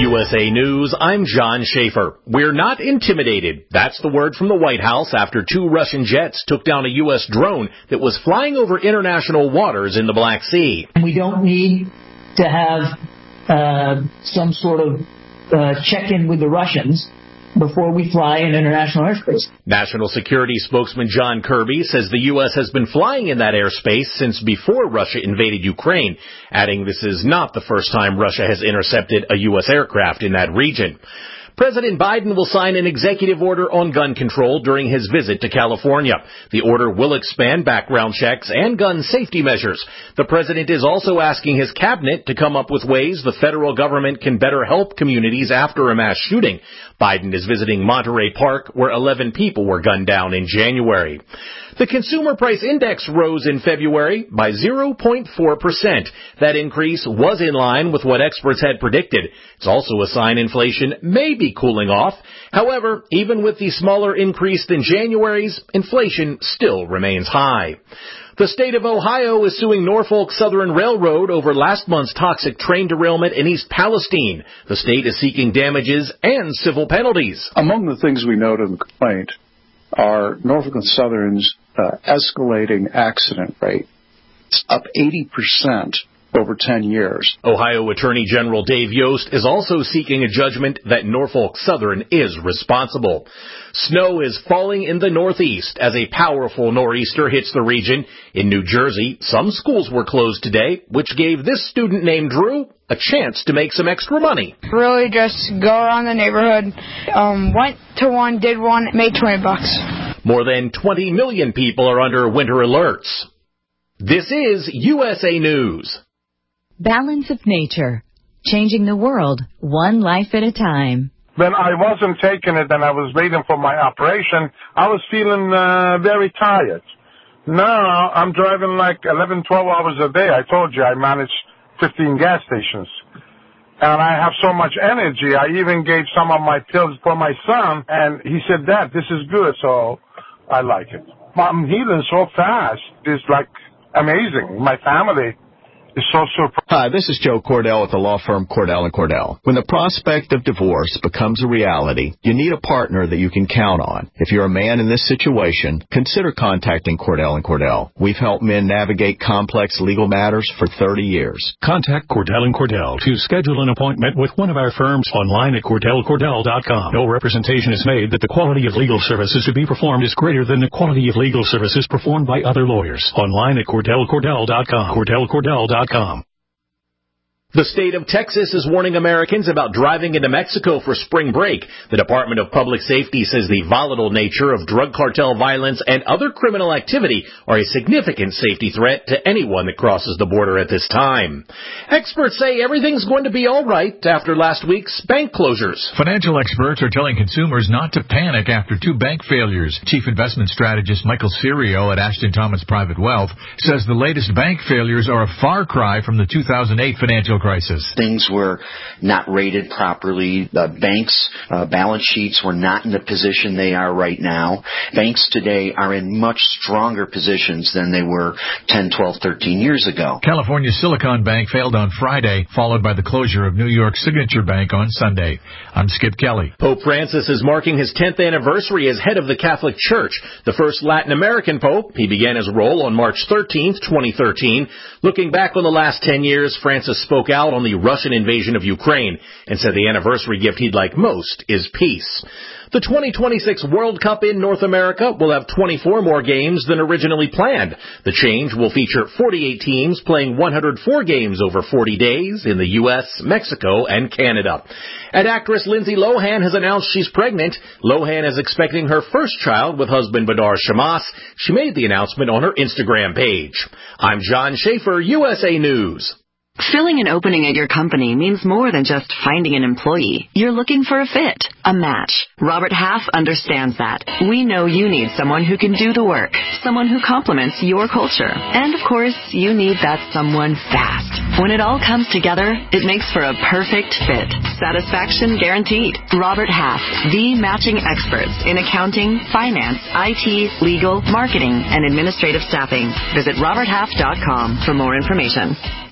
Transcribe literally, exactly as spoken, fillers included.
U S A News, I'm John Schaefer. We're not intimidated. That's the word from the White House after two Russian jets took down a U S drone that was flying over international waters in the Black Sea. We don't need to have uh, some sort of uh, check-in with the Russians before we fly in international airspace. National Security spokesman John Kirby says the U S has been flying in that airspace since before Russia invaded Ukraine, adding this is not the first time Russia has intercepted a U S aircraft in that region. President Biden will sign an executive order on gun control during his visit to California. The order will expand background checks and gun safety measures. The president is also asking his cabinet to come up with ways the federal government can better help communities after a mass shooting. Biden is visiting Monterey Park, where eleven people were gunned down in January. The Consumer Price Index rose in February by zero point four percent. That increase was in line with what experts had predicted. It's also a sign inflation may be cooling off. However, even with the smaller increase than January's, inflation still remains high. The state of Ohio is suing Norfolk Southern Railroad over last month's toxic train derailment in East Palestine. The state is seeking damages and civil penalties. Among the things we note in the complaint are Norfolk and Southern's uh, escalating accident rate. It's up eighty percent over ten years. Ohio Attorney General Dave Yost is also seeking a judgment that Norfolk Southern is responsible. Snow is falling in the Northeast as a powerful nor'easter hits the region. In New Jersey, some schools were closed today, which gave this student named Drew a chance to make some extra money. Really just go around the neighborhood, um, went to one, did one, made twenty bucks. More than twenty million people are under winter alerts. This is U S A News. Balance of Nature, changing the world one life at a time. When I wasn't taking it and I was waiting for my operation, I was feeling uh, very tired. Now I'm driving like eleven, twelve hours a day. I told you I manage fifteen gas stations. And I have so much energy. I even gave some of my pills for my son, and he said, Dad, this is good, so I like it. I'm healing so fast. It's like amazing. My family is so surprised. Hi, this is Joe Cordell at the law firm Cordell and Cordell. When the prospect of divorce becomes a reality, you need a partner that you can count on. If you're a man in this situation, consider contacting Cordell and Cordell. We've helped men navigate complex legal matters for thirty years. Contact Cordell and Cordell to schedule an appointment with one of our firms online at cordell cordell dot com. No representation is made that the quality of legal services to be performed is greater than the quality of legal services performed by other lawyers. Online at cordell cordell dot com. cordell cordell dot com. The state of Texas is warning Americans about driving into Mexico for spring break. The Department of Public Safety says the volatile nature of drug cartel violence and other criminal activity are a significant safety threat to anyone that crosses the border at this time. Experts say everything's going to be all right after last week's bank closures. Financial experts are telling consumers not to panic after two bank failures. Chief investment strategist Michael Serio at Ashton Thomas Private Wealth says the latest bank failures are a far cry from the two thousand eight financial crisis. Things were not rated properly. The banks' uh, balance sheets were not in the position they are right now. Banks today are in much stronger positions than they were ten, twelve, thirteen years ago. California Silicon Bank failed on Friday, followed by the closure of New York Signature Bank on Sunday. I'm Skip Kelly. Pope Francis is marking his tenth anniversary as head of the Catholic Church, the first Latin American pope. He began his role on March thirteenth, twenty thirteen. Looking back on the last ten years, Francis spoke out on the Russian invasion of Ukraine and said the anniversary gift he'd like most is peace. The twenty twenty-six World Cup in North America will have twenty-four more games than originally planned. The change will feature forty-eight teams playing one hundred four games over forty days in the U S, Mexico, and Canada. And actress Lindsay Lohan has announced she's pregnant. Lohan is expecting her first child with husband Badar Shamas. She made the announcement on her Instagram page. I'm John Schaefer, U S A News. Filling an opening at your company means more than just finding an employee. You're looking for a fit, a match. Robert Half understands that. We know you need someone who can do the work, someone who complements your culture. And, of course, you need that someone fast. When it all comes together, it makes for a perfect fit. Satisfaction guaranteed. Robert Half, the matching experts in accounting, finance, I T, legal, marketing, and administrative staffing. Visit robert half dot com for more information.